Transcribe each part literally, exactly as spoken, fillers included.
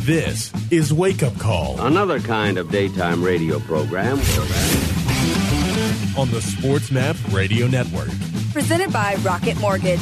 This is Wake Up Call. Another kind of daytime radio program. On the SportsMap Radio Network. Presented by Rocket Mortgage.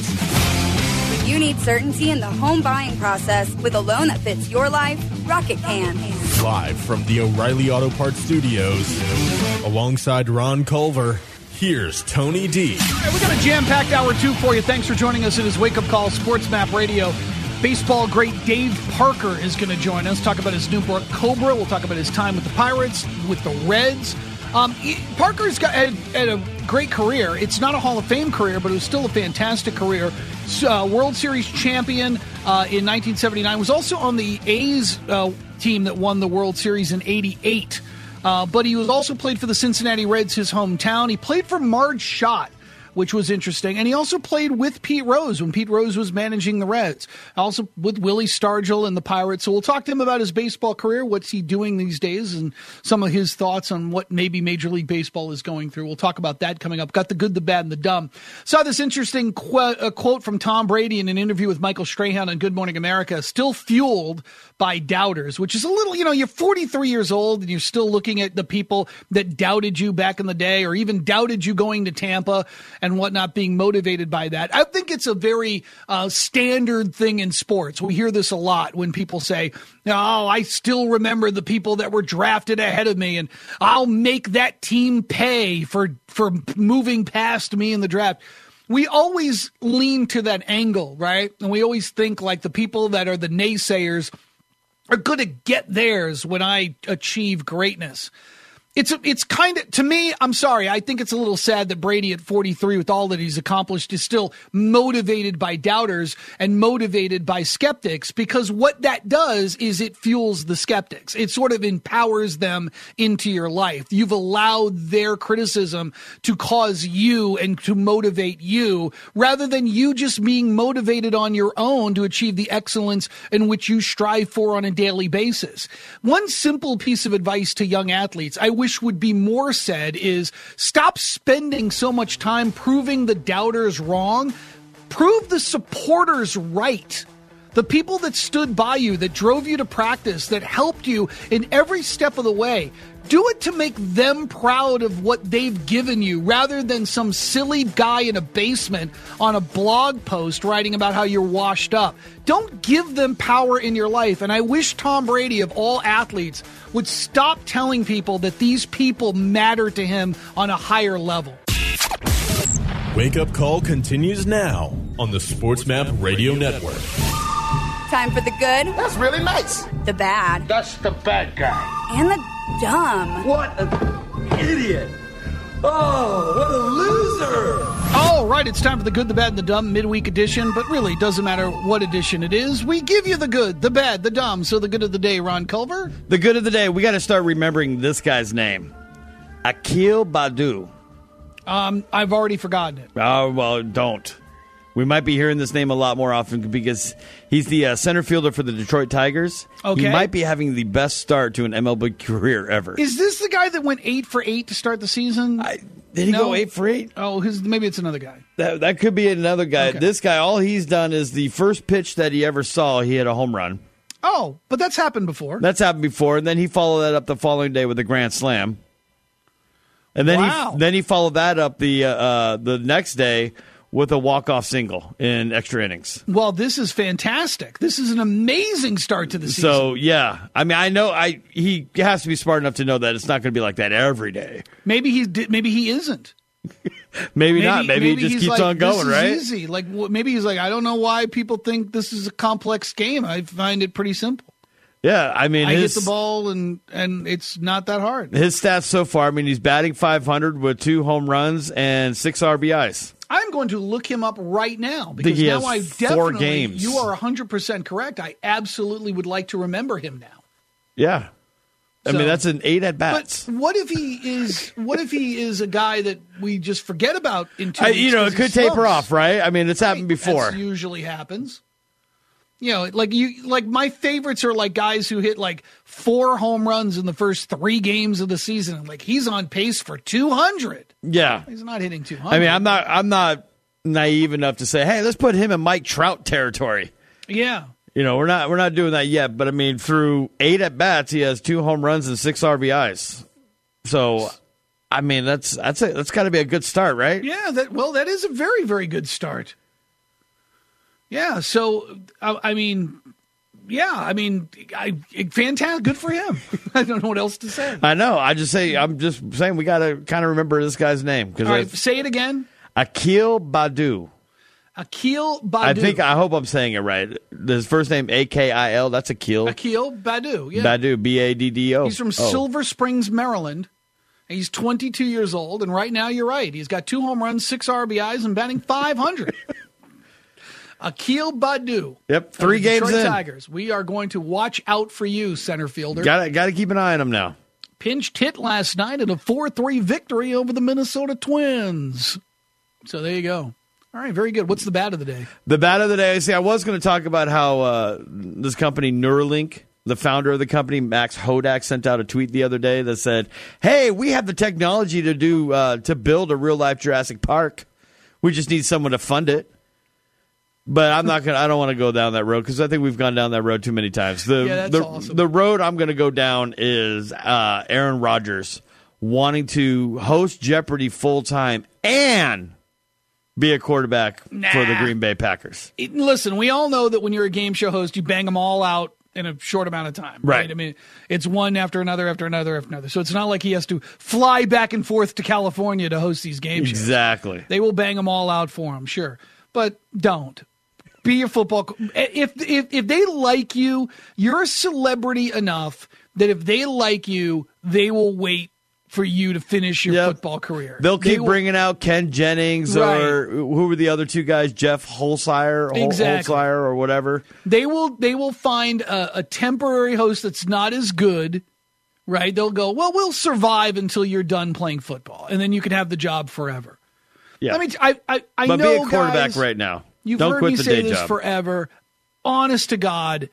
When you need certainty in the home buying process with a loan that fits your life, Rocket can. Live from the O'Reilly Auto Parts Studios, alongside Ron Culver, here's Tony D. All right, we got a jam-packed hour two for you. Thanks for joining us. It is Wake Up Call, SportsMap Radio. Baseball great Dave Parker is going to join us, talk about his Newport Cobra. We'll talk about his time with the Pirates, with the Reds. Um, Parker's got had, had a great career. It's not a Hall of Fame career, but it was still a fantastic career. Uh, World Series champion uh, in nineteen seventy-nine. Was also on the A's uh, team that won the World Series in eighty-eight. Uh, but he was also played for the Cincinnati Reds, his hometown. He played for Marge Schott, which was interesting. And he also played with Pete Rose when Pete Rose was managing the Reds. Also with Willie Stargell and the Pirates. So we'll talk to him about his baseball career, what's he doing these days, and some of his thoughts on what maybe Major League Baseball is going through. We'll talk about that coming up. Got the good, the bad, and the dumb. Saw this interesting qu- uh, quote from Tom Brady in an interview with Michael Strahan on Good Morning America. Still fueled by doubters, which is a little, you know, you're forty-three years old and you're still looking at the people that doubted you back in the day or even doubted you going to Tampa and whatnot, being motivated by that. I think it's a very uh, standard thing in sports. We hear this a lot when people say, oh, I still remember the people that were drafted ahead of me and I'll make that team pay for, for moving past me in the draft. We always lean to that angle, right? And we always think like the people that are the naysayers are going to get theirs when I achieve greatness. It's it's kind of, to me, I'm sorry, I think it's a little sad that Brady at forty-three, with all that he's accomplished, is still motivated by doubters and motivated by skeptics, because what that does is it fuels the skeptics. It sort of empowers them into your life. You've allowed their criticism to cause you and to motivate you, rather than you just being motivated on your own to achieve the excellence in which you strive for on a daily basis. One simple piece of advice to young athletes, I wish would be more said, is stop spending so much time proving the doubters wrong. Prove the supporters right. The people that stood by you, that drove you to practice, that helped you in every step of the way. Do it to make them proud of what they've given you, rather than some silly guy in a basement on a blog post writing about how you're washed up. Don't give them power in your life. And I wish Tom Brady, of all athletes, would stop telling people that these people matter to him on a higher level. Wake Up Call continues now on the SportsMap Radio Network. Time for the good. That's really nice. The bad. That's the bad guy. And the dumb. What an idiot. Oh, what a loser. All right, it's time for the good, the bad, and the dumb midweek edition, but really, it doesn't matter what edition it is. We give you the good, the bad, the dumb. So the good of the day, Ron Culver. The good of the day, we got to start remembering this guy's name. Akil Baddoo. Um, I've already forgotten it. Oh, well, don't. We might be hearing this name a lot more often because he's the uh, center fielder for the Detroit Tigers. Okay. He might be having the best start to an M L B career ever. Is this the guy that went eight for eight to start the season? I, did he no? go eight for eight? Oh, his, maybe it's another guy. That, that could be another guy. Okay. This guy, all he's done is the first pitch that he ever saw, he hit a home run. Oh, but that's happened before. That's happened before, and then he followed that up the following day with a grand slam. And then Wow. he then he followed that up the uh, uh, the next day with a walk-off single in extra innings. Well, this is fantastic. This is an amazing start to the season. So, yeah. I mean, I know I he has to be smart enough to know that it's not going to be like that every day. Maybe he did, maybe he isn't. maybe, Maybe not. Maybe, maybe he just he's keeps like, on going, this is right? Easy. Like wh- maybe he's like, I don't know why people think this is a complex game. I find it pretty simple. Yeah, I mean, I his, hit the ball and and it's not that hard. His stats so far, I mean, he's batting five hundred with two home runs and six R B Is. I'm going to look him up right now because he now has I four definitely, games. you are one hundred percent correct. I absolutely would like to remember him now. Yeah. I So- mean, that's an eight at But bats. what if he is? What if he is a guy that we just forget about in two I, weeks? you know, 'cause it he could taper slumps? off, right? I mean, it's happened before. That usually happens. You know, like you, like my favorites are like guys who hit like four home runs in the first three games of the season. And like he's on pace for two hundred. Yeah. He's not hitting two hundred. I mean, I'm not. I'm not naive enough to say, hey, let's put him in Mike Trout territory. Yeah. You know, we're not we're not doing that yet, but I mean, through eight at bats, he has two home runs and six R B Is. So, I mean, that's that's a, that's got to be a good start, right? Yeah. That well, that is a very very good start. Yeah. So, I, I mean, yeah. I mean, I, fantastic. Good for him. I don't know what else to say. I know. I just say I'm just saying we got to kind of remember this guy's name because all right, say it again. Akil Baddoo. Akil Baddoo. I think I hope I'm saying it right. His first name A K I L. That's Akil. Akil Baddoo. Yeah. Baddoo. B A D D O. He's from oh. Silver Springs, Maryland. He's twenty-two years old, and right now you're right. He's got two home runs, six R B Is, and batting five hundred. Akil Baddoo. Yep, three games Detroit in. Tigers. We are going to watch out for you, center fielder. Got to got to keep an eye on him now. Pinched hit last night in a four three victory over the Minnesota Twins. So there you go. All right, very good. What's the bat of the day? The bat of the day, see, I was going to talk about how uh, this company, Neuralink, the founder of the company, Max Hodak, sent out a tweet the other day that said, hey, we have the technology to do uh, to build a real-life Jurassic Park. We just need someone to fund it. But I'm not going to, I don't want to go down that road because I think we've gone down that road too many times. The, yeah, that's the, awesome. The road I'm going to go down is uh, Aaron Rodgers wanting to host Jeopardy full-time and be a quarterback nah. for the Green Bay Packers. Listen, we all know that when you're a game show host, you bang them all out in a short amount of time. Right. right? I mean, it's one after another, after another, after another. So it's not like he has to fly back and forth to California to host these game shows. Exactly. They will bang them all out for him, sure. But don't. Be a football. Co- if, if, if they like you, you're a celebrity enough that if they like you, they will wait for you to finish your yep. football career. They'll keep they will, bringing out Ken Jennings right. or who were the other two guys, Jeff Holzhauer, exactly. Holzhauer or whatever. They will they will find a, a temporary host that's not as good, right? They'll go, well, we'll survive until you're done playing football, and then you can have the job forever. Yeah. I mean, I I, I but know, be a quarterback guys, right now. You've Don't heard quit me the say day this job. forever. Honest to God,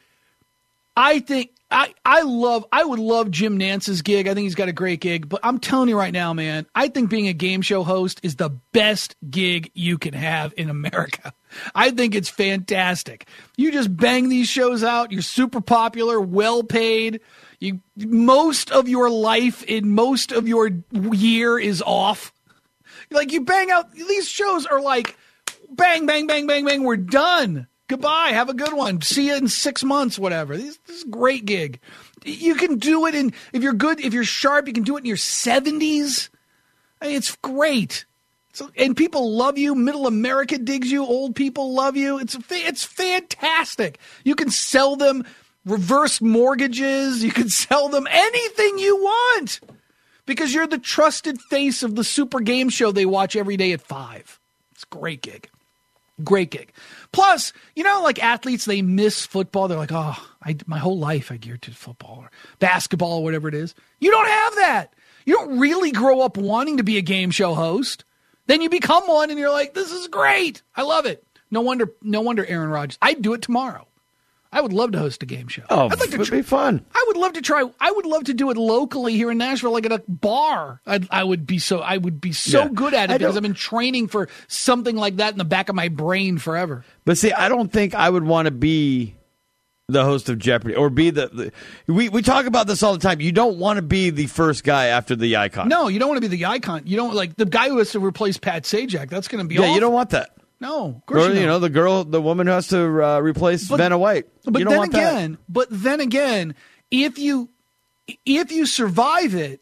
I think I, I love I would love Jim Nance's gig. I think he's got a great gig. But I'm telling you right now, man, I think being a game show host is the best gig you can have in America. I think it's fantastic. You just bang these shows out. You're super popular, well paid. You most of your life in most of your year is off. Like you bang out these shows are like bang, bang, bang, bang, bang. We're done. Goodbye. Have a good one. See you in six months, whatever. This, this is a great gig. You can do it in, if you're good, if you're sharp, you can do it in your seventies. I mean, it's great. So, and people love you. Middle America digs you. Old people love you. It's it's fantastic. You can sell them reverse mortgages. You can sell them anything you want because you're the trusted face of the super game show they watch every day at five. It's a great gig. Great gig. Plus, you know, like athletes, they miss football. They're like, oh, I, my whole life I geared to football or basketball or whatever it is. You don't have that. You don't really grow up wanting to be a game show host. Then you become one and you're like, this is great. I love it. No wonder, no wonder Aaron Rodgers. I'd do it tomorrow. I would love to host a game show. Oh, I'd like to it'd tr- be fun. I would love to try. I would love to do it locally here in Nashville, like at a bar. I'd, I would be so. I would be so Yeah. good at it I because don't- I've been training for something like that in the back of my brain forever. But see, I don't think I would want to be the host of Jeopardy or be the, the we, we talk about this all the time. You don't want to be the first guy after the icon. No, you don't want to be the icon. You don't like the guy who has to replace Pat Sajak. That's going to be Yeah, awful. you don't want that. No, of course Or, you, you don't. know, the girl, the woman who has to uh, replace But- Vanna White. But you don't then want again, but then again, if you if you survive it,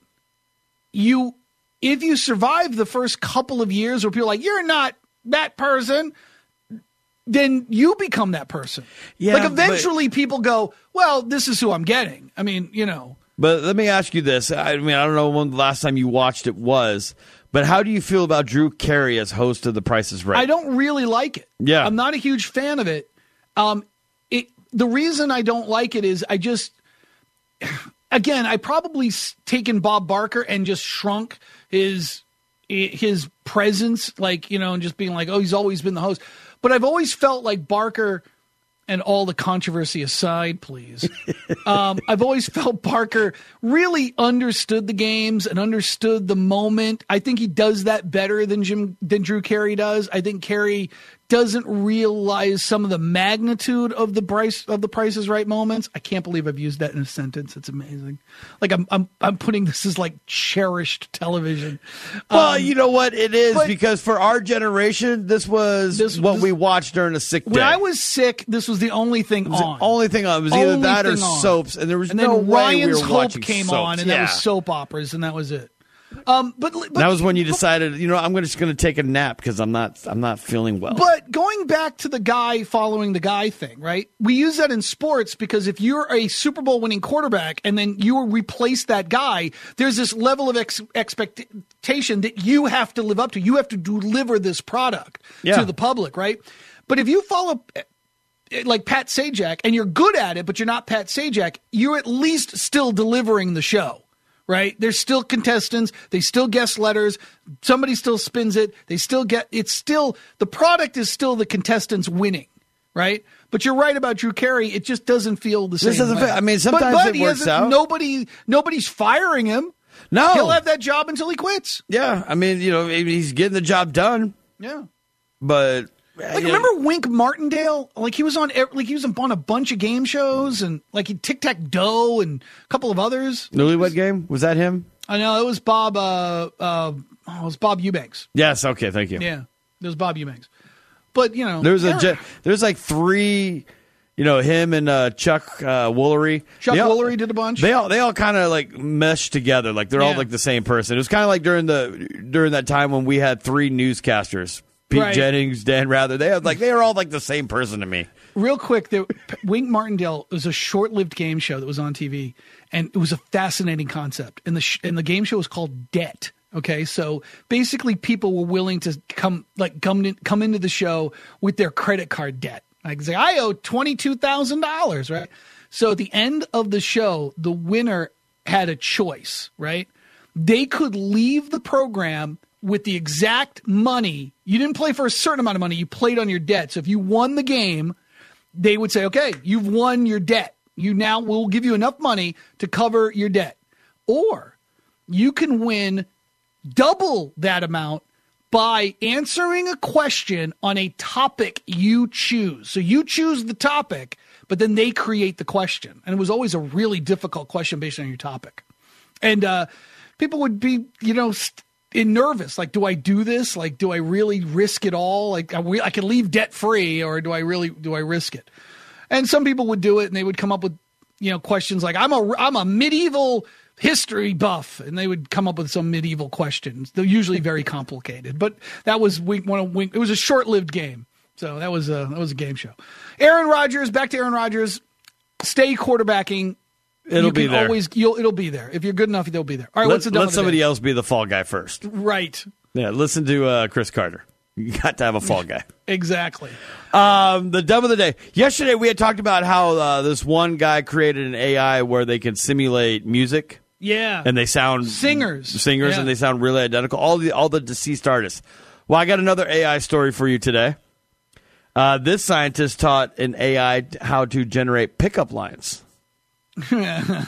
you if you survive the first couple of years where people are like, you're not that person, then you become that person. Yeah, like but- eventually people go, well, this is who I'm getting. I mean, you know. But let me ask you this. I mean, I don't know when the last time you watched it was, but how do you feel about Drew Carey as host of The Price is Right? I don't really like it. Yeah. I'm not a huge fan of it. Um, it the reason I don't like it is I just, again, I probably s- taken Bob Barker and just shrunk his his presence, like, you know, and just being like, oh, he's always been the host. But I've always felt like Barker, and all the controversy aside, please, um, I've always felt Barker really understood the games and understood the moment. I think he does that better than Jim than Drew Carey does. I think Carey doesn't realize some of the magnitude of the price of the Price is Right moments. I can't believe I've used that in a sentence. It's amazing. Like I'm I'm I'm putting this as like cherished television. Well, Um, you know what it is, but- because for our generation, this was This- what this- we watched during a sick day. when I was sick, this was the only thing It was on. the only thing on. It was either Only that or thing on. soaps, and there was and then no way Ryan's we were Hope watching came soaps. on, and yeah. that was soap operas, and that was it. Um, but, but that was when you decided, you know, I'm gonna- just going to take a nap because I'm not, I'm not feeling well. But going back to the guy following the guy thing, right? We use that in sports because if you're a Super Bowl winning quarterback and then you replace that guy, there's this level of ex- expectation that you have to live up to. You have to deliver this product Yeah. to the public, right? But if you follow like Pat Sajak and you're good at it, but you're not Pat Sajak, you're at least still delivering the show. Right? There's still contestants. They still guest letters. Somebody still spins it. They still get, it's still, the product is still the contestants winning. Right? But you're right about Drew Carey. It just doesn't feel the same. This doesn't way. fit. I mean, sometimes but, but it he works hasn't- out. Nobody, nobody's firing him. No. He'll have that job until he quits. Yeah, I mean, you know, he's getting the job done, Yeah. but Like, you know, remember Wink Martindale? Like, he was on, ev- like, he was on a bunch of game shows and, like, he Tic Tac Doe and a couple of others. Newlywed Game, was that him? I know, it was Bob, uh, uh, oh, it was Bob Eubanks. Yes. Okay. Thank you. Yeah, there's Bob Eubanks. But, you know. There's a Eric- ge- there's like three, you know, him and uh, Chuck uh, Woolery. Chuck They all- Woolery did a bunch. They all they all kind of like meshed together, like they're all Yeah. like the same person. It was kind of like during the during that time when we had three newscasters, Pete Right. Jennings, Dan Rather. They had like they were all like the same person to me. Real quick, there, Wink Martindale was a short-lived game show that was on T V, and it was a fascinating concept. And the sh- and the game show was called Debt. Okay, so basically, people were willing to come like come in, come into the show with their credit card debt. Like, say, I owe twenty-two thousand dollars, right? So at the end of the show, the winner had a choice, right? They could leave the program with the exact money. You didn't play for a certain amount of money. You played on your debt. So if you won the game, they would say, okay, you've won your debt. You now will give you enough money to cover your debt. Or you can win double that amount by answering a question on a topic you choose. So you choose the topic, but then they create the question. And it was always a really difficult question based on your topic. And uh, people would be, you know, st- in nervous. Like, do I do this? Like, do I really risk it all? Like, I, re- I can leave debt free, or do I really, do I risk it? And some people would do it, and they would come up with, you know, questions like, I'm a, I'm a medieval history buff, and they would come up with some medieval questions. They're usually very complicated, but that was Wink, one of Wink. It was a short-lived game, so that was a that was a game show. Aaron Rodgers, back to Aaron Rodgers. Stay quarterbacking. It'll You be can there. Always, you'll, it'll be there if you're good enough. They'll be there. All right, Let, what's the dumb let of the somebody day? else be the fall guy first. Right, Yeah, listen to uh, Chris Carter. You got to have a fall guy. exactly. Um, the dumb of the day. Yesterday we had talked about how uh, this one guy created an A I where they can simulate music. Yeah, And they sound Singers. singers, Yeah. and they sound really identical. All the all the deceased artists. Well, I got another A I story for you today. Uh, this scientist taught an A I how to generate pickup lines. All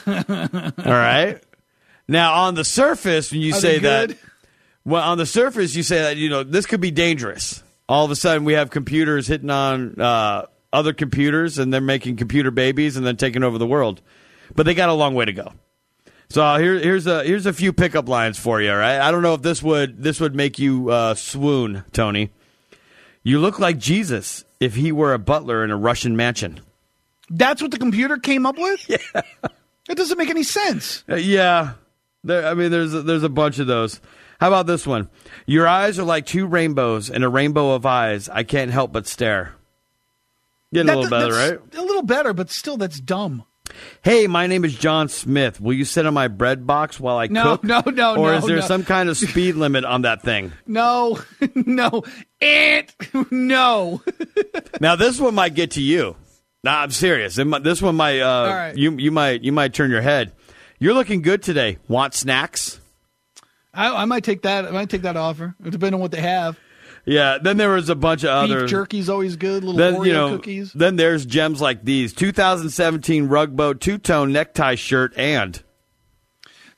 right. Now, on the surface, when you Are say they that, good? well, on the surface, you say that you know this could be dangerous. All of a sudden, we have computers hitting on uh, other computers, and they're making computer babies, and then taking over the world. But they got a long way to go. So uh, here, here's a here's a few pickup lines for you. All right, I don't know if this would this would make you uh, swoon, Tony. You look like Jesus if he were a butler in a Russian mansion. That's what the computer came up with. Yeah, it doesn't make any sense. Uh, yeah, there, I mean, there's a, there's a bunch of those. How about this one? Your eyes are like two rainbows and a rainbow of eyes. I can't help but stare. Getting That- a little better, that's right? A little better, but still, that's dumb. Hey, my name is John Smith. Will you sit on my bread box while I No, cook? no, no, Or no, is there no. some kind of speed limit on that thing? No, no, and no. Now, this one might get to you. Nah, I'm serious. It might- This one might. Uh, right. You you might you might turn your head. You're looking good today. Want snacks? I, I might take that. I might take that offer, depending on what they have. Yeah. Then there was a bunch of Beef other jerky's always good. Little Then Oreo you know. cookies. Then there's gems like these: two thousand seventeen Rugboat two-tone necktie shirt and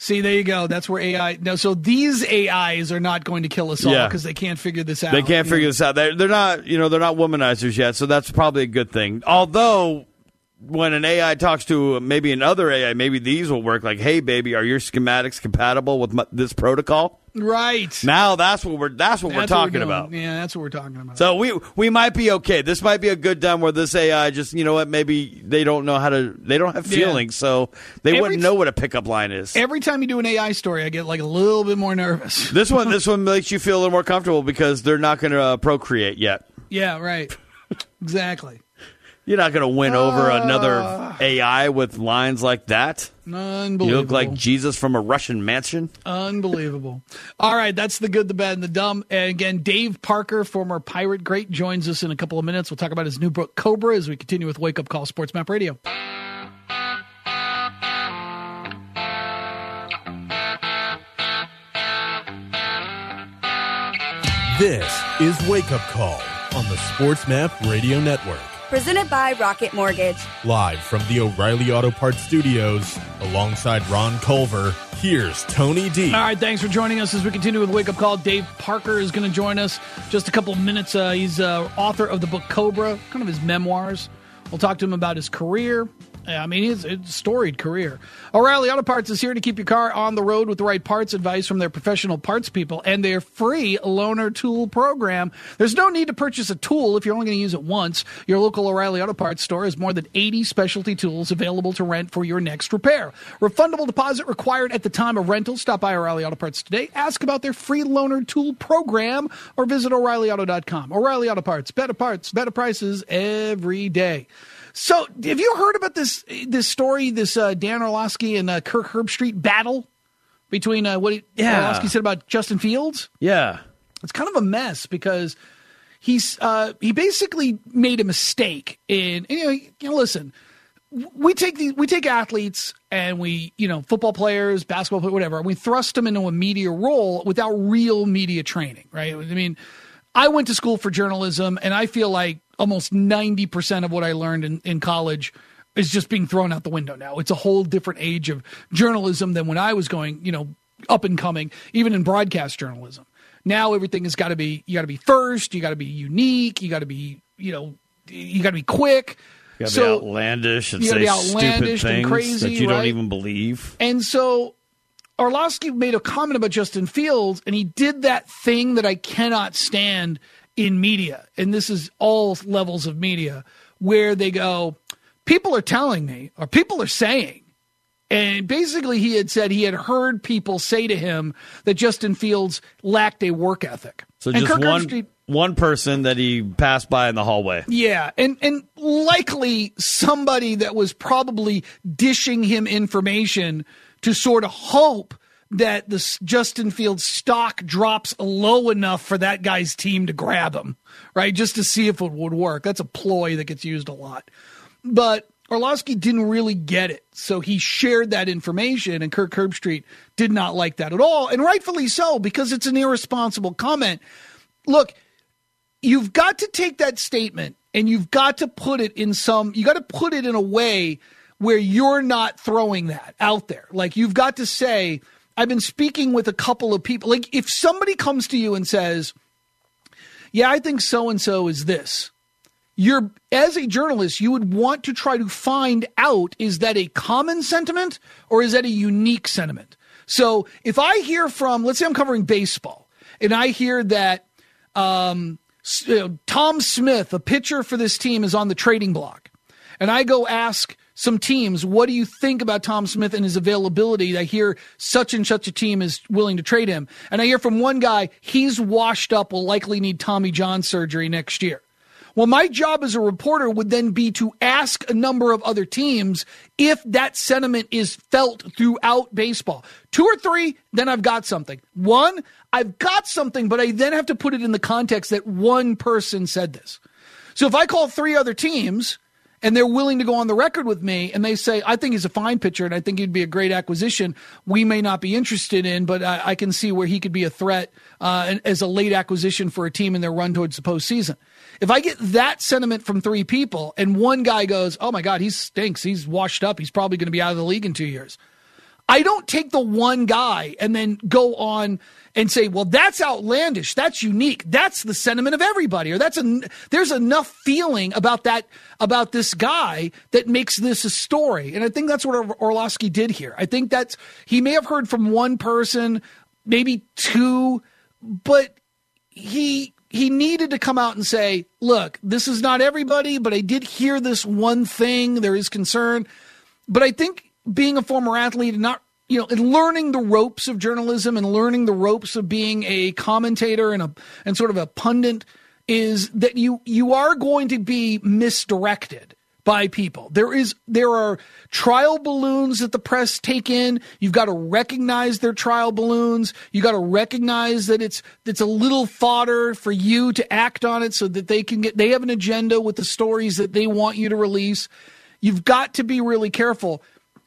See, there you go. That's where A I. No, so these A Is are not going to kill us all Yeah. because they can't figure this out. They can't you figure know? this out. They're, they're not, you know, they're not womanizers yet, so that's probably a good thing. Although, when an A I talks to maybe another A I, maybe these will work. Like, hey, baby, are your schematics compatible with my, this protocol? Right. Now that's what we're that's what That's we're what talking doing. about. Yeah, that's what we're talking about. So we we might be okay. This might be a good time where this A I just, you know what, maybe they don't know how to, they don't have Yeah. feelings, so they Every wouldn't t- know what a pickup line is. Every time you do an A I story, I get like a little bit more nervous. This one, this one makes you feel a little more comfortable because they're not going to uh, procreate yet. Yeah, right. Exactly. You're not going to win over another A I with lines like that. Unbelievable. You look like Jesus from a Russian mansion. Unbelievable. All right, that's the good, the bad, and the dumb. And again, Dave Parker, former Pirate great, joins us in a couple of minutes. We'll talk about his new book, Cobra, as we continue with Wake Up Call Sports Map Radio. This is Wake Up Call on the Sports Map Radio Network. Presented by Rocket Mortgage. Live from the O'Reilly Auto Parts Studios, alongside Ron Culver, here's Tony D. All right, thanks for joining us as we continue with Wake Up Call. Dave Parker is going to join us just a couple of minutes. Uh, he's uh, author of the book Cobra, kind of his memoirs. We'll talk to him about his career. I mean, it's a storied career. O'Reilly Auto Parts is here to keep your car on the road with the right parts advice from their professional parts people and their free loaner tool program. There's no need to purchase a tool if you're only going to use it once. Your local O'Reilly Auto Parts store has more than eighty specialty tools available to rent for your next repair. Refundable deposit required at the time of rental. Stop by O'Reilly Auto Parts today. Ask about their free loaner tool program or visit O'Reilly Auto dot com. O'Reilly Auto Parts, better parts, better prices every day. So, have you heard about this this story, this uh, Dan Orlovsky and uh, Kirk Herbstreit battle between uh, what he, Yeah. Orlovsky said about Justin Fields? Yeah. It's kind of a mess because he's uh, he basically made a mistake in. And, you know, you know, listen, we take the we take athletes and we, you know, football players, basketball players, whatever, and we thrust them into a media role without real media training, right? I mean, I went to school for journalism, and I feel like almost ninety percent of what I learned in, in college is just being thrown out the window now. It's a whole different age of journalism than when I was going, you know, up and coming, even in broadcast journalism. Now everything has got to be, you got to be first, you got to be unique, you got to be, you know, you got to be quick. You gotta So- be outlandish and you gotta say be outlandish stupid and things crazy, that you right? don't even believe. And so Orlovsky made a comment about Justin Fields, and he did that thing that I cannot stand in media, and this is all levels of media, where they go, people are telling me, or people are saying, and basically he had said he had heard people say to him that Justin Fields lacked a work ethic. So And just Kirk one Herbstreit- one person that he passed by in the hallway. Yeah, and and likely somebody that was probably dishing him information to sort of hope that the s- Justin Fields stock drops low enough for that guy's team to grab him, right? Just to see if it would work. That's a ploy that gets used a lot. But Orlovsky didn't really get it, so he shared that information, and Kirk Herbstreit did not like that at all, and rightfully so, because it's an irresponsible comment. Look, you've got to take that statement and you've got to put it in some, you got to put it in a way where you're not throwing that out there. Like, you've got to say, I've been speaking with a couple of people. Like, if somebody comes to you and says, yeah, I think so-and-so is this, you're, as a journalist, you would want to try to find out, is that a common sentiment or is that a unique sentiment? So if I hear from, let's say I'm covering baseball, and I hear that um, you know, Tom Smith, a pitcher for this team, is on the trading block, and I go ask some teams, what do you think about Tom Smith and his availability? I hear such and such a team is willing to trade him. And I hear from one guy, he's washed up, will likely need Tommy John surgery next year. Well, my job as a reporter would then be to ask a number of other teams if that sentiment is felt throughout baseball. Two or three, then I've got something. One, I've got something, but I then have to put it in the context that one person said this. So if I call three other teams and they're willing to go on the record with me, and they say, I think he's a fine pitcher and I think he'd be a great acquisition, we may not be interested in, but I, I can see where he could be a threat uh, as a late acquisition for a team in their run towards the postseason. If I get that sentiment from three people and one guy goes, oh my God, he stinks, he's washed up, he's probably going to be out of the league in two years, I don't take the one guy and then go on and say, well, that's outlandish. That's unique. That's the sentiment of everybody. Or that's a, there's enough feeling about that, about this guy that makes this a story. And I think that's what Or- Orlovsky did here. I think that's, he may have heard from one person, maybe two, but he, he needed to come out and say, look, this is not everybody, but I did hear this one thing. There is concern. But I think being a former athlete and not, you know, and learning the ropes of journalism and learning the ropes of being a commentator and a and sort of a pundit is that you you are going to be misdirected by people. There is there are trial balloons that the press take in. You've got to recognize their trial balloons. You got to recognize that it's it's a little fodder for you to act on it so that they can get they have an agenda with the stories that they want you to release. You've got to be really careful.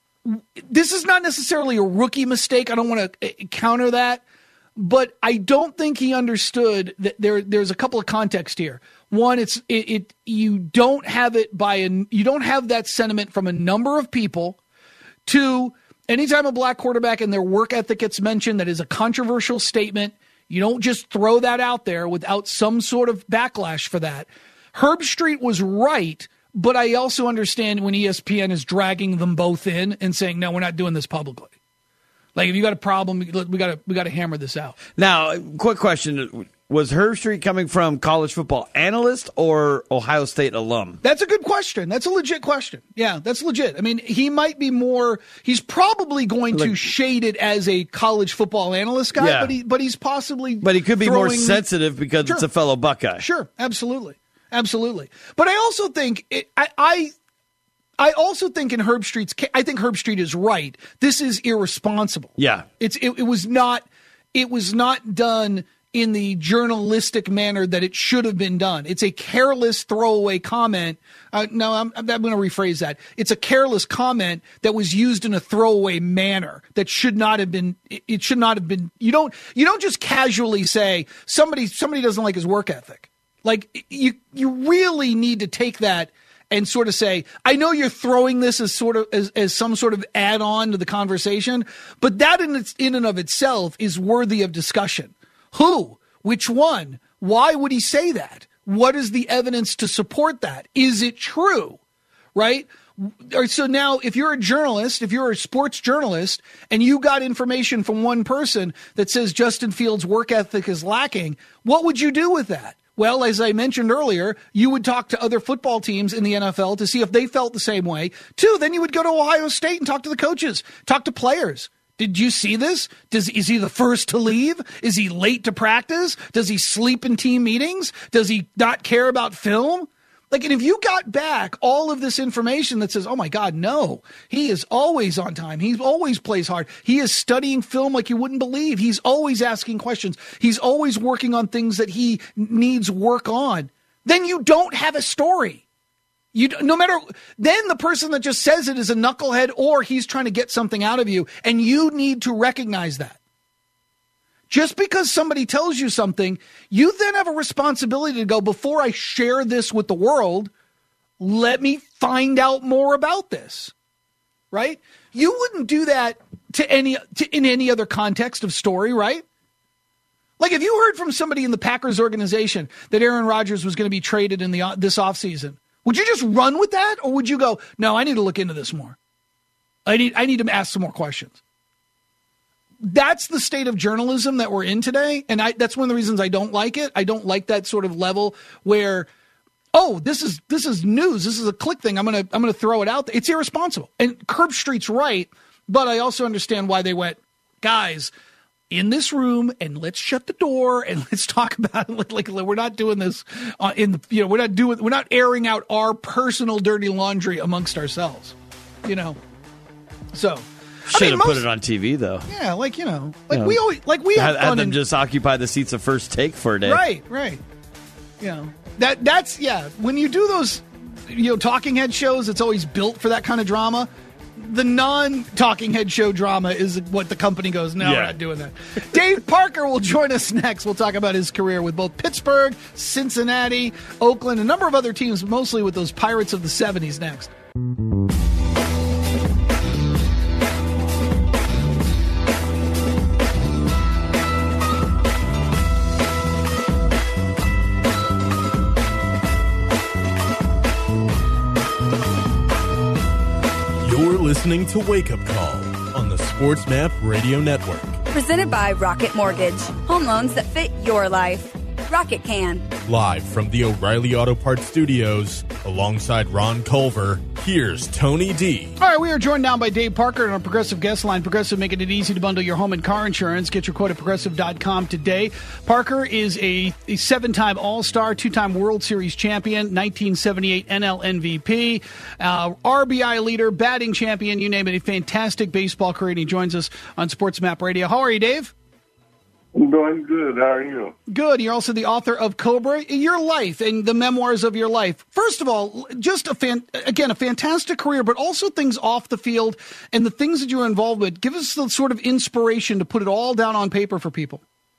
This is not necessarily a rookie mistake. I don't want to counter that, but I don't think he understood that there. There's a couple of context here. One, it's it, it. You don't have it by a. You don't have that sentiment from a number of people. Two, anytime a black quarterback and their work ethic gets mentioned, that is a controversial statement. You don't just throw that out there without some sort of backlash for that. Herb Street was right. But I also understand when E S P N is dragging them both in and saying, no, we're not doing this publicly. Like, if you got a problem, we got to we got to hammer this out. Now, quick question. Was Herb Street coming from college football analyst or Ohio State alum? That's a good question. That's a legit question. Yeah, that's legit. I mean, he might be more – he's probably going like, to shade it as a college football analyst guy, yeah. but he but he's possibly – But he could be throwing, more sensitive because sure. it's a fellow Buckeye. Sure, absolutely. Absolutely. But I also think it, I, I I also think in Herb Street's case, I think Herb Street is right. This is irresponsible. Yeah. It's it, it was not it was not done in the journalistic manner that it should have been done. It's a careless throwaway comment. Uh, no, I'm, I'm going to rephrase that. It's a careless comment that was used in a throwaway manner that should not have been. It, it should not have been. You don't you don't just casually say somebody somebody doesn't like his work ethic. Like, you you really need to take that and sort of say, I know you're throwing this as sort of as, as some sort of add-on to the conversation, but that in its in and of itself is worthy of discussion. Who? Which one? Why would he say that? What is the evidence to support that? Is it true? Right? So now, if you're a journalist, if you're a sports journalist, and you got information from one person that says Justin Fields' work ethic is lacking, what would you do with that? Well, as I mentioned earlier, you would talk to other football teams in the N F L to see if they felt the same way. Two, then you would go to Ohio State and talk to the coaches, talk to players. Did you see this? Does, is he the first to leave? Is he late to practice? Does he sleep in team meetings? Does he not care about film? Like, and if you got back all of this information that says, oh my God, no, he is always on time. He always plays hard. He is studying film like you wouldn't believe. He's always asking questions. He's always working on things that he needs work on. Then you don't have a story. You no matter, then the person that just says it is a knucklehead or he's trying to get something out of you, and you need to recognize that. Just because somebody tells you something, you then have a responsibility to go, before I share this with the world, let me find out more about this, right? You wouldn't do that to any to, in any other context of story, right? Like if you heard from somebody in the Packers organization that Aaron Rodgers was going to be traded in the this offseason, would you just run with that? Or would you go, no, I need to look into this more. I need I need to ask some more questions. That's the state of journalism that we're in today. And I, that's one of the reasons I don't like it. I don't like that sort of level where, oh, this is this is news. This is a click thing. I'm gonna I'm gonna throw it out there. It's irresponsible. And Herb Street's right, but I also understand why they went, guys, in this room, and let's shut the door and let's talk about it. Like, like we're not doing this uh, in the you know we're not doing we're not airing out our personal dirty laundry amongst ourselves, you know. So. Should I mean, have most, put it on T V though. Yeah, like you know, like you know, we always like we have had, fun had them and, just occupy the seats of First Take for a day. Right, right. You know that that's yeah. When you do those, you know, talking head shows, it's always built for that kind of drama. The non-talking head show drama is what the company goes, no, yeah. We're not doing that. Dave Parker will join us next. We'll talk about his career with both Pittsburgh, Cincinnati, Oakland, a number of other teams, mostly with those Pirates of the seventies next. listening to Wake Up Call on the Sports Map Radio Network. Presented by Rocket Mortgage. Home loans that fit your life. Rocket can. Live from the O'Reilly Auto Parts Studios, alongside Ron Culver, here's Tony D. All right, we are joined now by Dave Parker on our Progressive Guest Line. Progressive making it easy to bundle your home and car insurance. Get your quote at progressive dot com today. Parker is a, a seven-time All-Star, two-time World Series champion, nineteen seventy-eight N L M V P, uh, R B I leader, batting champion, you name it, a fantastic baseball career, and he joins us on Sports Map Radio. How are you, Dave? I'm doing good. How are you? Good. You're also the author of Cobra, your life and the memoirs of your life. First of all, just a fan, again, a fantastic career, but also things off the field and the things that you were involved with. Give us the sort of inspiration to put it all down on paper for people.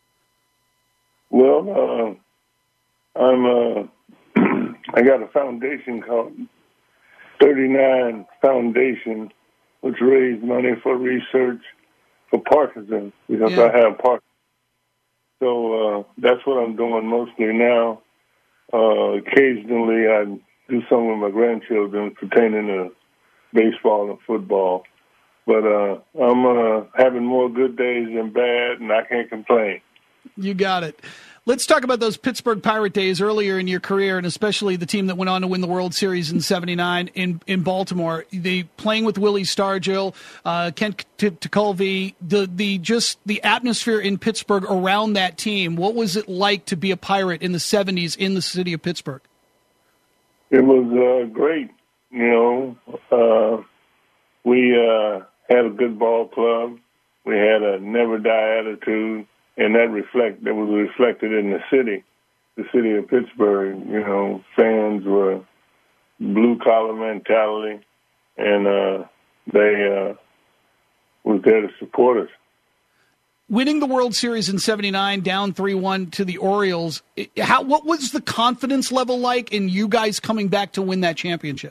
Well, uh, I'm. Uh, I got a foundation called thirty-nine Foundation, which raised money for research for Parkinson's because Yeah. I have Parkinson's. So uh, that's what I'm doing mostly now. Uh, occasionally, I do some with my grandchildren pertaining to baseball and football. But uh, I'm uh, having more good days than bad, and I can't complain. You got it. Let's talk about those Pittsburgh Pirate days earlier in your career, and especially the team that went on to win the World Series in seventy-nine in, in Baltimore. The playing with Willie Stargell, uh, Kent Tekulve, the the just the atmosphere in Pittsburgh around that team. What was it like to be a Pirate in the seventies in the city of Pittsburgh? It was uh, great. You know, uh, we uh, had a good ball club. We had a never die attitude. And that reflect that was reflected in the city, the city of Pittsburgh. You know, fans were blue collar mentality, and uh, they uh, was there to support us. Winning the World Series in seventy-nine, down three one to the Orioles. How what was the confidence level like in you guys coming back to win that championship?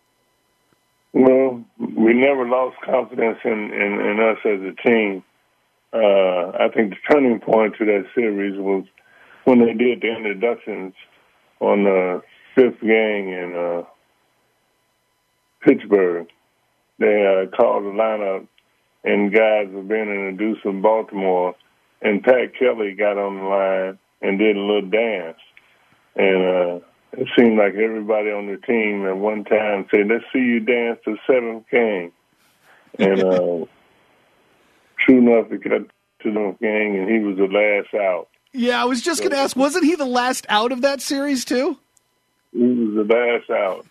Well, we never lost confidence in, in, in us as a team. Uh, I think the turning point to that series was when they did the introductions on the fifth game in uh, Pittsburgh. They uh, called the lineup, and guys were being introduced from Baltimore, and Pat Kelly got on the line and did a little dance. And uh, it seemed like everybody on the team at one time said, "Let's see you dance the seventh game." And uh, true enough, it got to the game, and he was the last out. Yeah, I was just going to ask, wasn't he the last out of that series, too? He was the last out.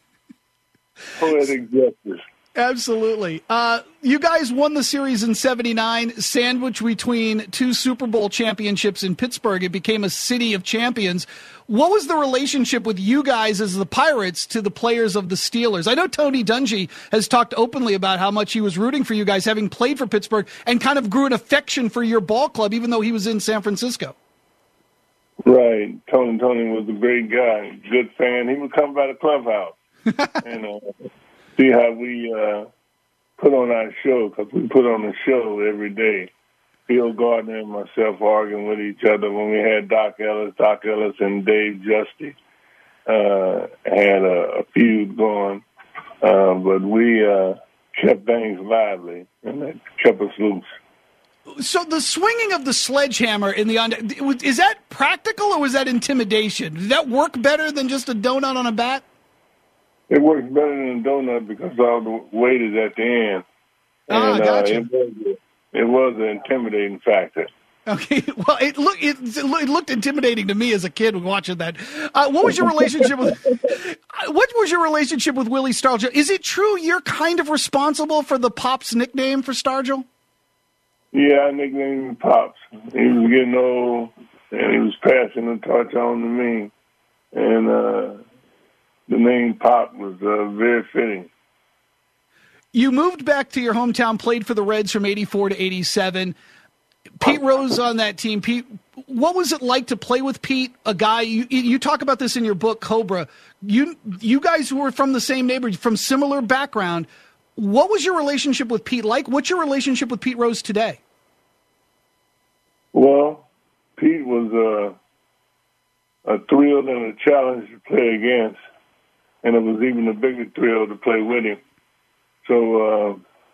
Poetic justice. Absolutely. Uh, you guys won the series in seventy-nine, sandwiched between two Super Bowl championships in Pittsburgh. It became a city of champions. What was the relationship with you guys as the Pirates to the players of the Steelers? I know Tony Dungy has talked openly about how much he was rooting for you guys, having played for Pittsburgh, and kind of grew an affection for your ball club, even though he was in San Francisco. Right. Tony Tony was a great guy, good fan. He would come by the clubhouse and uh, see how we uh, put on our show, because we put on a show every day. Bill Gardner and myself arguing with each other when we had Doc Ellis. Doc Ellis and Dave Justy uh, had a, a feud going, uh, but we uh, kept things lively, and that kept us loose. So the swinging of the sledgehammer in the under, is that practical or was that intimidation? Did that work better than just a donut on a bat? It works better than a donut because all the weight is at the end. Ah, and, gotcha. Uh, it, was, it was an intimidating factor. Okay, well, it, look, it, it looked intimidating to me as a kid watching that. Uh, what was your relationship with? What was your relationship with Willie Stargell? Is it true you're kind of responsible for the Pops nickname for Stargell? Yeah, I nicknamed him Pops. He was getting old, and he was passing the torch on to me. And uh, the name Pop was uh, very fitting. You moved back to your hometown, played for the Reds from eighty-four to eighty-seven. Pete Rose on that team. Pete, what was it like to play with Pete, a guy, you, you talk about this in your book, Cobra. You, you guys who were from the same neighborhood, from similar background. What was your relationship with Pete like? What's your relationship with Pete Rose today? Well, Pete was uh, a thrill and a challenge to play against, and it was even a bigger thrill to play with him. So uh,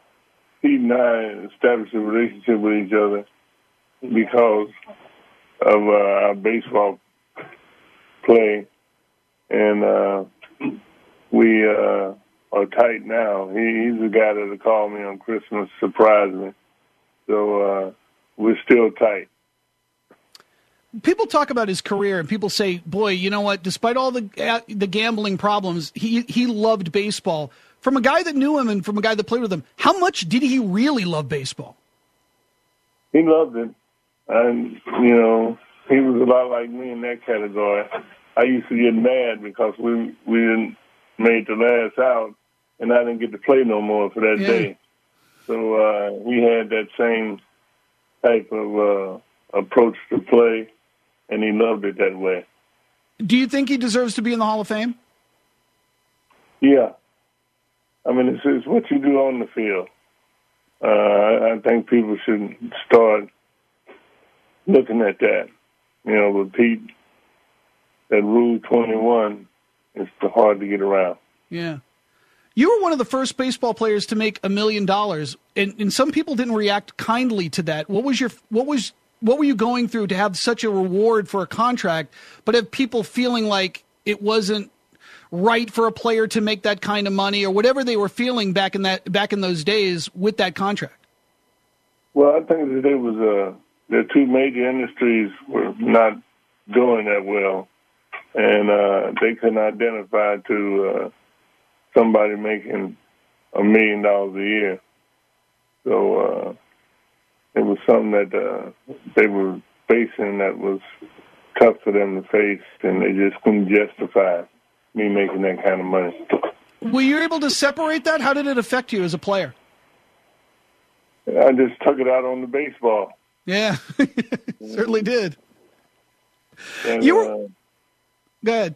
Pete and I established a relationship with each other because of uh, our baseball play, and uh, we uh, are tight now. He, he's the guy that'll call me on Christmas, surprise me. So uh, we're still tight. People talk about his career, and people say, boy, you know what, despite all the uh, the gambling problems, he he loved baseball. From a guy that knew him and from a guy that played with him, how much did he really love baseball? He loved it. And, you know, he was a lot like me in that category. I used to get mad because we we didn't made the last out, and I didn't get to play no more for that yeah. day. So uh, we had that same type of uh, approach to play, and he loved it that way. Do you think he deserves to be in the Hall of Fame? Yeah. I mean, it's, it's what you do on the field. Uh, I, I think people should start looking at that. You know, with Pete, that Rule twenty-one is hard to get around. Yeah. You were one of the first baseball players to make a million dollars, and and some people didn't react kindly to that. What was your what was what were you going through to have such a reward for a contract, but have people feeling like it wasn't right for a player to make that kind of money, or whatever they were feeling back in that back in those days with that contract? Well, I think that it was uh, the two major industries were not doing that well, and uh, they couldn't identify to uh, somebody making a million dollars a year. So uh, it was something that uh, they were facing that was tough for them to face, and they just couldn't justify me making that kind of money. Were you able to separate that? How did it affect you as a player? I just took it out on the baseball. Yeah, certainly did. And, you were... uh, Go ahead.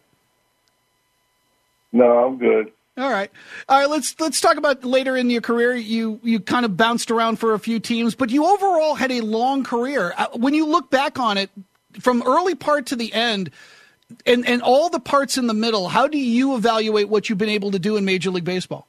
No, I'm good. All right. All right, let's let's talk about later in your career. You you kind of bounced around for a few teams, but you overall had a long career. When you look back on it, from early part to the end, and, and all the parts in the middle, how do you evaluate what you've been able to do in Major League Baseball?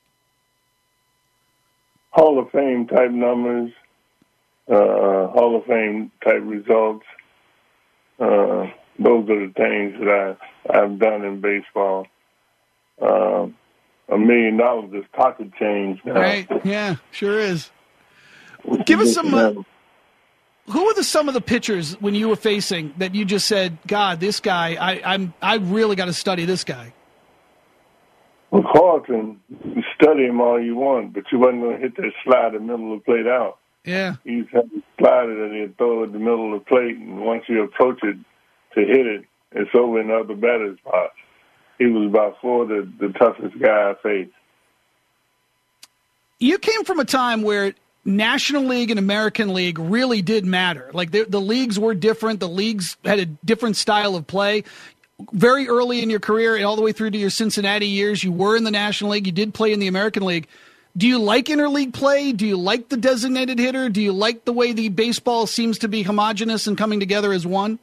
Hall of Fame type numbers, uh, Hall of Fame type results. Uh, those are the things that I, I've done in baseball. Uh, a million dollars is pocket change now. Right, yeah, sure is. Give us some... Uh, who were the, some of the pitchers when you were facing that you just said, God, this guy, I, I'm, I really got to study this guy? Well, Carlton, you study him all you want, but you wasn't going to hit that slide in the middle of the plate out. Yeah. He used to have a slider that he'd throw at the middle of the plate, and once you approach it to hit it, it's over in the other batter's box. He was by far the, the toughest guy I faced. You came from a time where National League and American League really did matter. Like the, the leagues were different. The leagues had a different style of play. Very early in your career and all the way through to your Cincinnati years, you were in the National League. You did play in the American League. Do you like interleague play? Do you like the designated hitter? Do you like the way the baseball seems to be homogenous and coming together as one?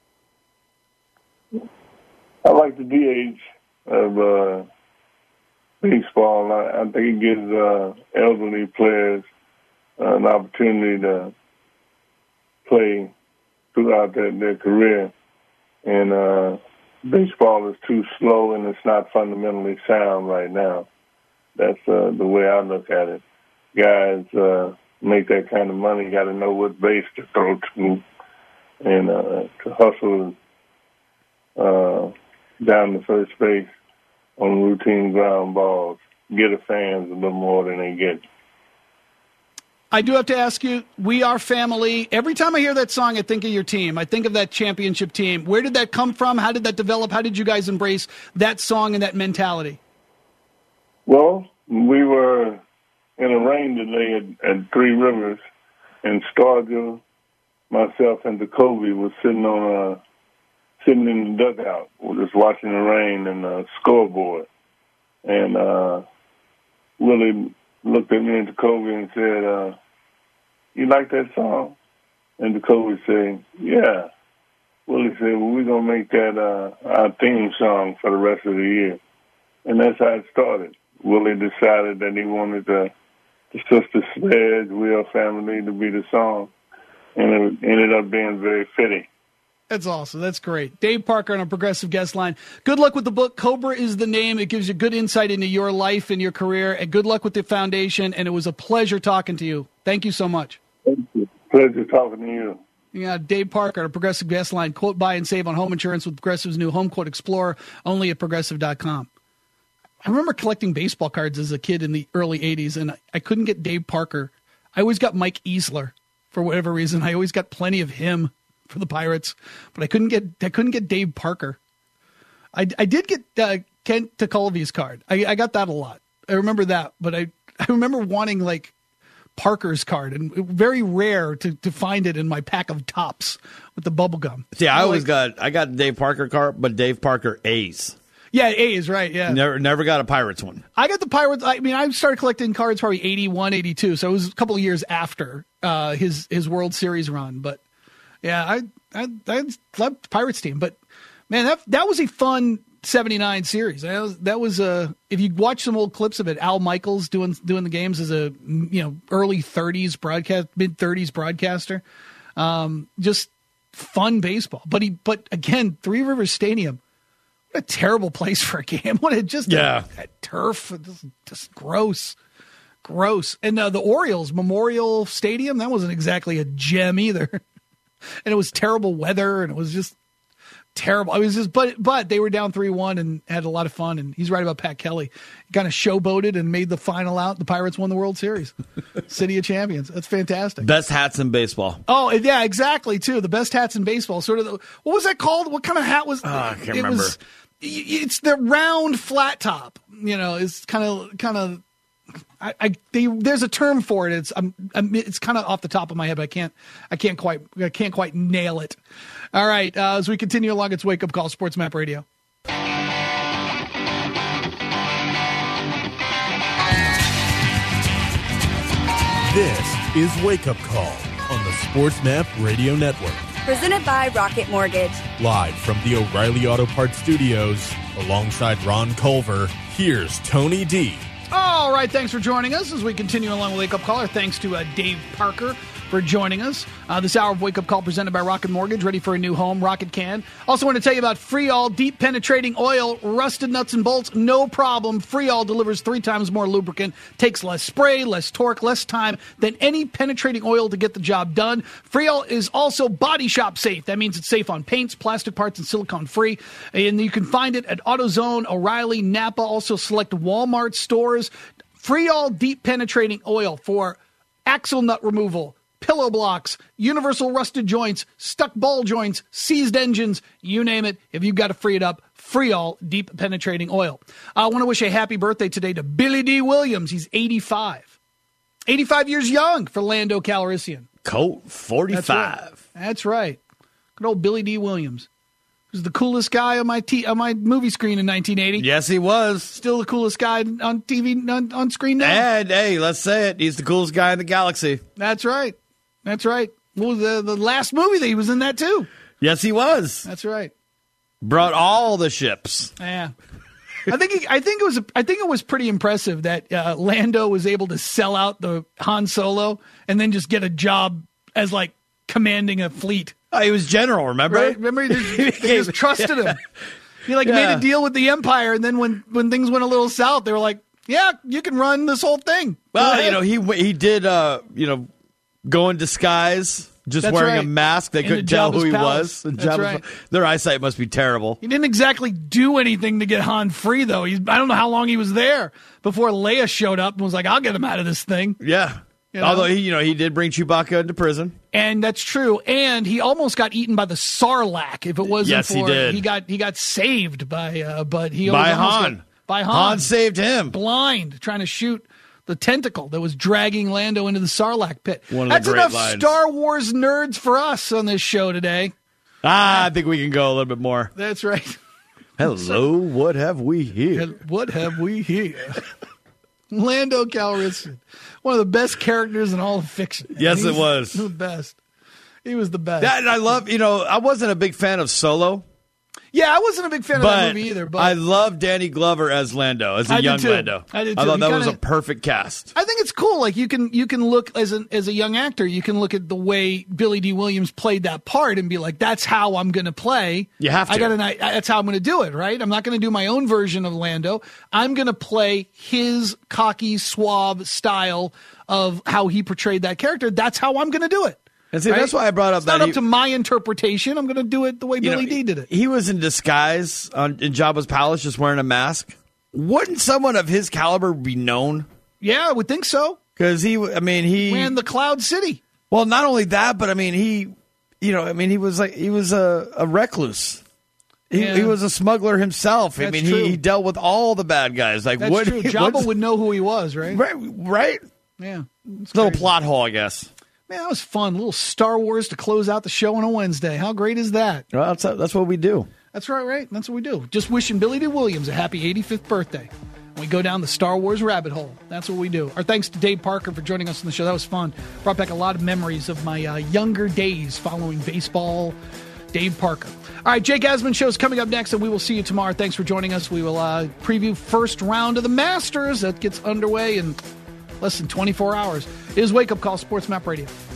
I like the D H of uh, baseball. I, I think it gives uh, elderly players uh, an opportunity to play throughout their, their career. And uh, baseball is too slow and it's not fundamentally sound right now. That's uh, the way I look at it. Guys uh, make that kind of money, got to know what base to throw to and uh, to hustle uh, down the first base on routine ground balls. Get the fans a little more than they get. I do have to ask you, We Are Family. Every time I hear that song, I think of your team. I think of that championship team. Where did that come from? How did that develop? How did you guys embrace that song and that mentality? Well, we were in a rain delay at, at Three Rivers, and Stargill, myself, and Jacoby was sitting on a sitting in the dugout, we're just watching the rain and the scoreboard. And uh, Willie looked at me and Jacoby and said, uh, "You like that song?" And Jacoby said, "Yeah." Willie said, "Well, we're going to make that uh, our theme song for the rest of the year." And that's how it started. Willie decided that he wanted to the Sister Sledge, We're a Family to be the song. And it ended up being very fitting. That's awesome. That's great. Dave Parker on a Progressive Guest Line. Good luck with the book. Cobra is the name. It gives you good insight into your life and your career. And good luck with the foundation. And it was a pleasure talking to you. Thank you so much. Thank you. Pleasure talking to you. Yeah, Dave Parker on a Progressive Guest Line. Quote, buy and save on home insurance with Progressive's new Home Quote Explorer, only at Progressive dot com. I remember collecting baseball cards as a kid in the early eighties, and I couldn't get Dave Parker. I always got Mike Easler for whatever reason. I always got plenty of him for the Pirates, but I couldn't get I couldn't get Dave Parker. I, I did get uh, Kent Tekulve's card. I, I got that a lot. I remember that, but I, I remember wanting like Parker's card, and very rare to, to find it in my pack of Tops with the bubble gum. See, I I'm always like, got I got Dave Parker card, but Dave Parker A's. Yeah, A's, right, yeah. Never never got a Pirates one. I got the Pirates. I mean, I started collecting cards probably eighty-one, eighty-two, so it was a couple of years after uh, his his World Series run. But yeah, I I, I loved the Pirates team. But man, that that was a fun seventy-nine series. That was, that was a, if you watch some old clips of it, Al Michaels doing doing the games as a, you know, early thirties broadcast, mid thirties broadcaster. Um, just fun baseball. But he, but again, Three Rivers Stadium, what a terrible place for a game. What a just yeah. a, a turf, just, just gross, gross. And uh, the Orioles Memorial Stadium, that wasn't exactly a gem either. And it was terrible weather, and it was just terrible. I was just, but but they were down three one and had a lot of fun. And he's right about Pat Kelly. He kind of showboated and made the final out. The Pirates won the World Series, City of Champions. That's fantastic. Best hats in baseball. Oh yeah, exactly too. The best hats in baseball. Sort of. The, what was that called? What kind of hat was? Oh, I can't it remember. Was, it's the round flat top. You know, it's kind of kind of. I, I they, there's a term for it. It's I'm, I'm, it's kind of off the top of my head, but I can't I can't quite I can't quite nail it. All right, uh, as we continue along, it's Wake Up Call, Sports Map Radio. This is Wake Up Call on the Sports Map Radio Network. Presented by Rocket Mortgage. Live from the O'Reilly Auto Parts Studios, alongside Ron Culver, here's Tony D. All right, thanks for joining us as we continue along with Wake Up Call. Our thanks to uh, Dave Parker for joining us. Uh, this hour of Wake Up Call presented by Rocket Mortgage, ready for a new home, Rocket can. Also want to tell you about Freol Deep Penetrating Oil, rusted nuts and bolts, no problem. Freol delivers three times more lubricant, takes less spray, less torque, less time than any penetrating oil to get the job done. Freol is also body shop safe. That means it's safe on paints, plastic parts, and silicone free. And you can find it at AutoZone, O'Reilly, Napa, also select Walmart stores. Freol Deep Penetrating Oil for axle nut removal, pillow blocks, universal rusted joints, stuck ball joints, seized engines, you name it. If you've got to free it up, Freol Deep Penetrating Oil. I want to wish a happy birthday today to Billy D. Williams. He's eighty-five. eighty-five years young for Lando Calrissian. Colt forty-five. That's right. That's right. Good old Billy D. Williams. He was the coolest guy on my t- on my movie screen in nineteen eighty. Yes, he was. Still the coolest guy on T V, on, on screen now. And, hey, let's say it. He's the coolest guy in the galaxy. That's right. That's right. Well, the, the last movie that he was in that, too. Yes, he was. That's right. Brought all the ships. Yeah. I think he, I think it was I think it was pretty impressive that uh, Lando was able to sell out the Han Solo and then just get a job as, like, commanding a fleet. Oh, he was general, remember? Right? Remember, he just, they just trusted him. He like Yeah. made a deal with the Empire, and then when, when things went a little south, they were like, "Yeah, you can run this whole thing." Well, you know, he he did, uh, you know, go in disguise, just That's wearing right. a mask. They In couldn't the tell Jabba's who he palace. was. And That's Jabba's- right. Their eyesight must be terrible. He didn't exactly do anything to get Han free, though. He's, I don't know how long he was there before Leia showed up and was like, "I'll get him out of this thing." Yeah. You know? Although he, you know, he did bring Chewbacca into prison. And that's true. And he almost got eaten by the Sarlacc. If it wasn't Yes, for he did. he got he got saved by uh, but he By was almost Han. got- by Han. Han saved him. Blind, trying to shoot the tentacle that was dragging Lando into the Sarlacc pit. One of the That's great enough lines. Star Wars nerds for us on this show today. Ah, I think we can go a little bit more. That's right. Hello, what have we here? And what have we here? Lando Calrissian, one of the best characters in all of fiction. Yes, He's it was. the best. He was the best. That, and I love, you know, I wasn't a big fan of Solo. Yeah, I wasn't a big fan of But that movie either. But I love Danny Glover as Lando, as a I did young too. Lando. I did I too. thought He that kinda- was a perfect cast. I think it's cool. Like you can you can look as an as a young actor, you can look at the way Billy D. Williams played that part and be like, "That's how I'm going to play." You have I to. got an. I, that's how I'm going to do it. Right? I'm not going to do my own version of Lando. I'm going to play his cocky, suave style of how he portrayed that character. That's how I'm going to do it. And see, right? that's why I brought up It's that not he- up to my interpretation. I'm going to do it the way You Billy know, D. did it. He was in disguise on, in Jabba's palace, just wearing a mask. Wouldn't someone of his caliber be known? Yeah, I would think so. Because he, I mean, he Ran the Cloud City. Well, not only that, but I mean, he, you know, I mean, he was like he was a, a recluse. He, Yeah. he was a smuggler himself. I That's mean, true. he, he dealt with all the bad guys. Like, That's what? true. Jabba what's- would know who he was, right? right, right. Yeah. It's Little crazy. plot hole, I guess. Man, that was fun. A little Star Wars to close out the show on a Wednesday. How great is that? Well, that's that's what we do. That's right, right? That's what we do. Just wishing Billy D. Williams a happy eighty-fifth birthday. We go down the Star Wars rabbit hole. That's what we do. Our thanks to Dave Parker for joining us on the show. That was fun. Brought back a lot of memories of my uh, younger days following baseball. Dave Parker. All right, Jake Asman Show is coming up next, and we will see you tomorrow. Thanks for joining us. We will uh, preview first round of the Masters. That gets underway in less than twenty-four hours. It is Wake Up Call Sports Map Radio.